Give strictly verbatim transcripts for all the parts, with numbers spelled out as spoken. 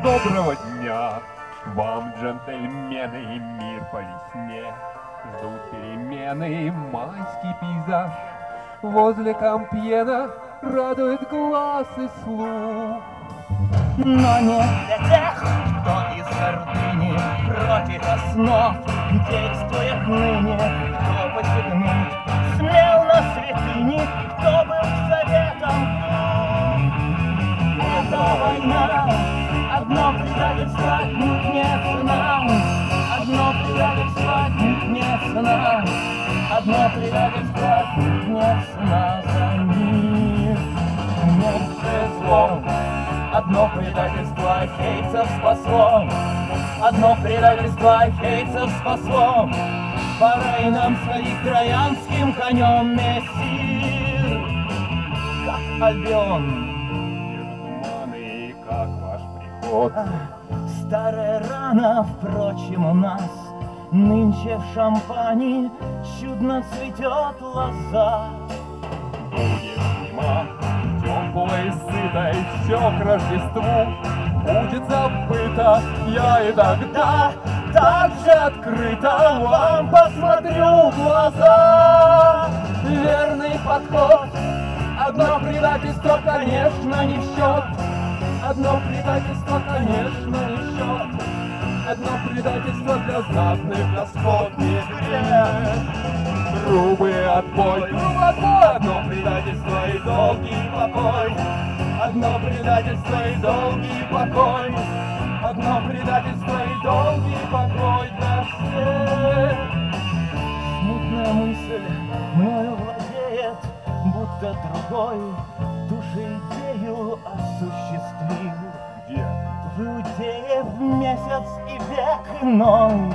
доброго дня! Вам, джентльмены, мир по весне. Ждут перемены, майский пейзаж. Возле Кампьена радует глаз и слух. Но не для тех, кто из гордыни против основ действует ныне, кто посягнуть смел на святыни, кто был советом. Это война, одно предательство отнюдь не цена, одно предательство отнюдь не цена, одно предательство отнюдь не цена за мир. Меньше зло. Одно предательство хейцев спасло, одно предательство хейцев спасло. Пора и нам своих троянским конем мессир, как Альбион. Туманы, как ваш приход. Старая рана, впрочем, у нас нынче в шампане чудно цветет лоза. Будет зима, теплой, сытой, все к Рождеству будет забыто. Я и тогда так же открыто вам посмотрю в глаза. Верный подход, одно предательство, конечно, не в счет. Одно предательство, конечно, не в счет. Одно предательство для знатных господ не грех. Грубый отбой, грубый отбой, одно предательство и долгий покой. Одно предательство и долгий покой. Одно предательство и долгий покой для всех. Смутная мысль мною владеет, будто другой души идею осуществил. Где? В Иудее в месяц и век иной.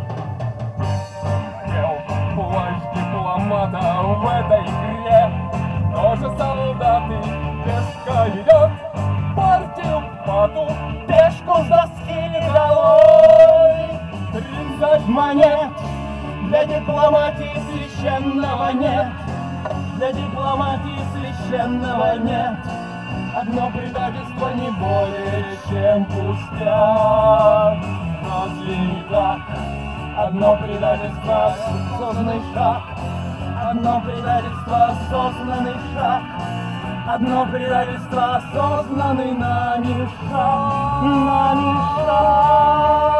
Плащ дипломата в этой игре. Тоже солдаты, пешка идет, партию пату, Пешку с доски долой. тридцать Монет для дипломатии священного нет, для дипломатии священного нет. Одно предательство не более чем пустяк. Разве не так? Одно предательство, осознанный шаг. Одно предательство, осознанный шаг. Одно предательство, осознанный нами шаг. Нами шаг.